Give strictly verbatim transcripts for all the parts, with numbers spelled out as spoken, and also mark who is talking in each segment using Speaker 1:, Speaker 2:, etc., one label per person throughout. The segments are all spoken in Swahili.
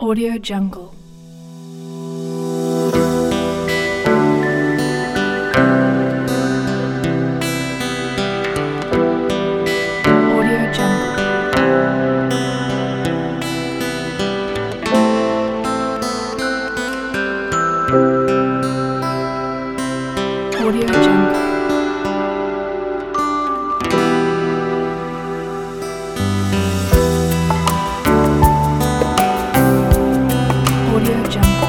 Speaker 1: Audio Jungle. Audio Jungle. Audio Jungle. Audio Jungle.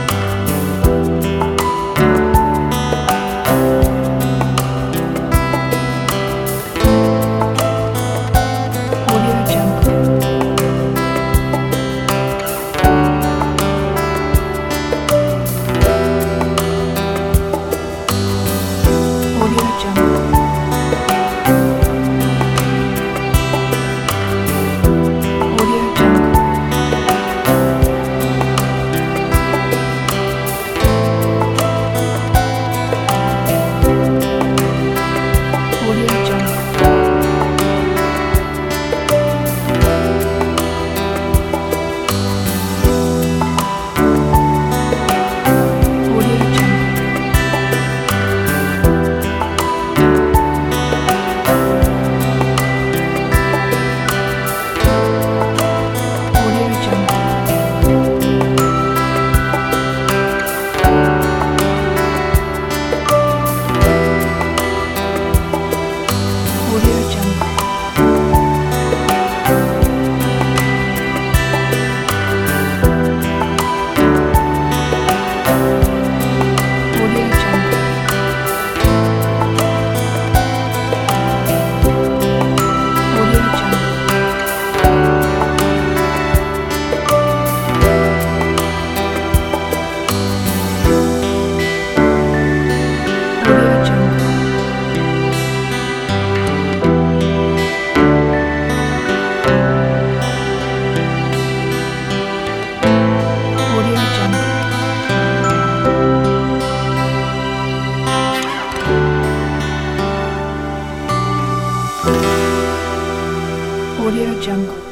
Speaker 1: Audio Jungle. Audio Jungle. Audio Jungle. Audio Jungle. Audio Jungle. Audio Jungle. Audio Jungle. Audio Jungle. Audio Jungle. Audio Jungle. Audio Jungle. Audio Jungle.